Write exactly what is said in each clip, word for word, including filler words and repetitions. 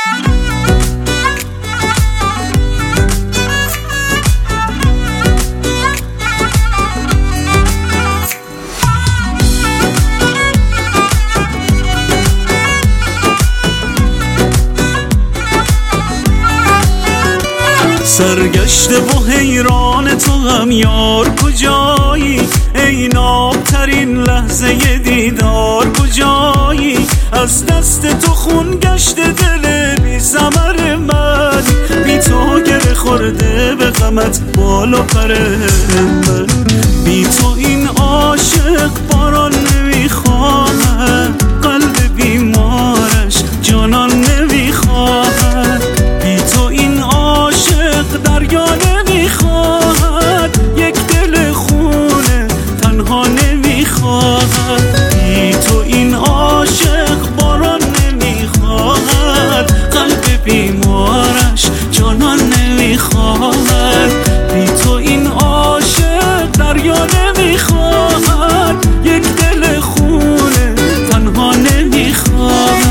سرگشته و حیران تو هم یار کجایی، ای نابترین لحظه دیدار کجایی؟ از دست تو خون گشته دل بی ثمر من، بی تو گره خورده به غمت بال و پر من. بی تو این عاشق باران نمیخواهد، قلب بیمارش جانان نمیخواهد. بی تو این عاشق دریا نمیخواهد، یک دل خونه تنها نمیخواهد. بی تو این عاشق باران نمیخواهد، قلب بیمارش جانان نمیخواهد. بی تو این عاشق دریا نمیخواهد، یک دل خونه تنها نمیخواهد.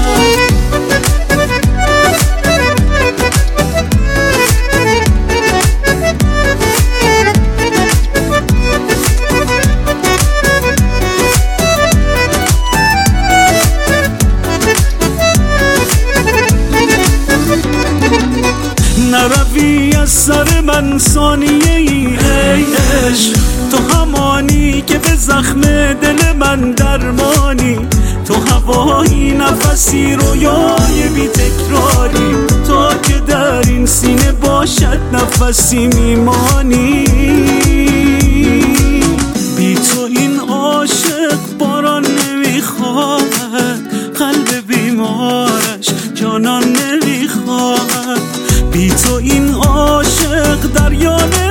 نروی از سر من ثانیه ای ای عشق، تو همانی که به زخم دل من درمانی. تو هوایی نفسی رویای بی تکراری، تا که در این سینه باشد نفسی میمانی. بی تو این عاشق باران نمیخواهد، قلب بیمارش جانان نمیخواهد. بی تو این عاشق دریا